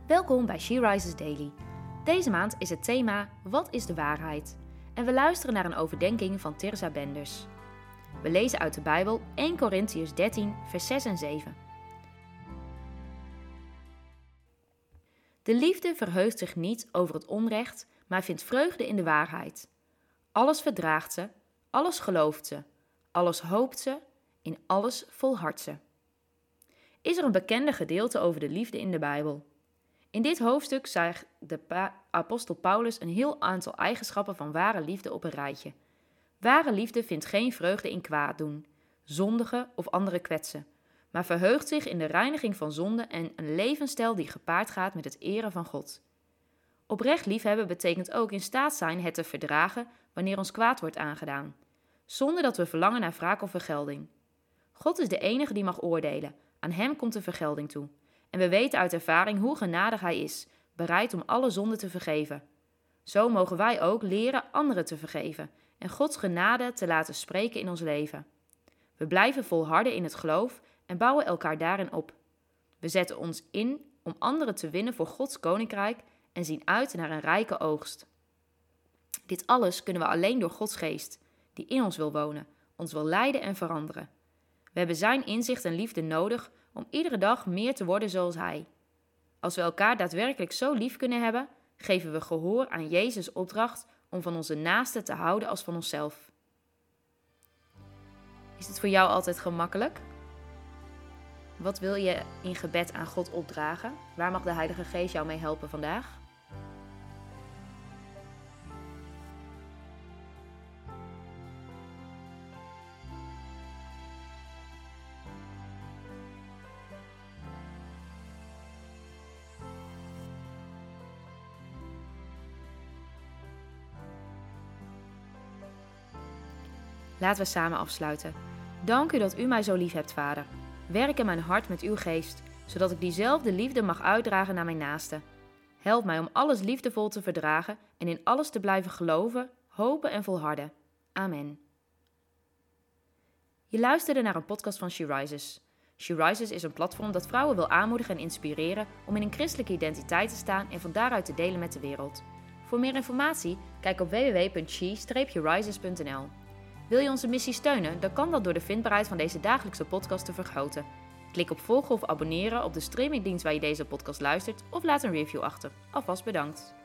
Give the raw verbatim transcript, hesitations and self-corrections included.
Welkom bij She Rises Daily. Deze maand is het thema Wat is de waarheid? En we luisteren naar een overdenking van Tirza Benders. We lezen uit de Bijbel Eerste Korintiërs dertien, vers zes en zeven. De liefde verheugt zich niet over het onrecht, maar vindt vreugde in de waarheid. Alles verdraagt ze, alles gelooft ze, alles hoopt ze, in alles volhardt ze. Is er een bekende gedeelte over de liefde in de Bijbel? In dit hoofdstuk zegt de pa- apostel Paulus een heel aantal eigenschappen van ware liefde op een rijtje. Ware liefde vindt geen vreugde in kwaad doen, zondigen of anderen kwetsen, maar verheugt zich in de reiniging van zonde en een levensstijl die gepaard gaat met het eren van God. Oprecht liefhebben betekent ook in staat zijn het te verdragen wanneer ons kwaad wordt aangedaan, zonder dat we verlangen naar wraak of vergelding. God is de enige die mag oordelen, aan hem komt de vergelding toe. En we weten uit ervaring hoe genadig hij is, bereid om alle zonden te vergeven. Zo mogen wij ook leren anderen te vergeven en Gods genade te laten spreken in ons leven. We blijven volharden in het geloof en bouwen elkaar daarin op. We zetten ons in om anderen te winnen voor Gods koninkrijk en zien uit naar een rijke oogst. Dit alles kunnen we alleen door Gods geest, die in ons wil wonen, ons wil leiden en veranderen. We hebben zijn inzicht en liefde nodig om iedere dag meer te worden zoals hij. Als we elkaar daadwerkelijk zo lief kunnen hebben, geven we gehoor aan Jezus' opdracht om van onze naasten te houden als van onszelf. Is het voor jou altijd gemakkelijk? Wat wil je in gebed aan God opdragen? Waar mag de Heilige Geest jou mee helpen vandaag? Laten we samen afsluiten. Dank u dat u mij zo lief hebt, Vader. Werk in mijn hart met uw geest, zodat ik diezelfde liefde mag uitdragen naar mijn naasten. Help mij om alles liefdevol te verdragen en in alles te blijven geloven, hopen en volharden. Amen. Je luisterde naar een podcast van She Rises. She Rises is een platform dat vrouwen wil aanmoedigen en inspireren om in een christelijke identiteit te staan en van daaruit te delen met de wereld. Voor meer informatie, kijk op w w w punt she rises punt n l. Wil je onze missie steunen, dan kan dat door de vindbaarheid van deze dagelijkse podcast te vergroten. Klik op volgen of abonneren op de streamingdienst waar je deze podcast luistert of laat een review achter. Alvast bedankt.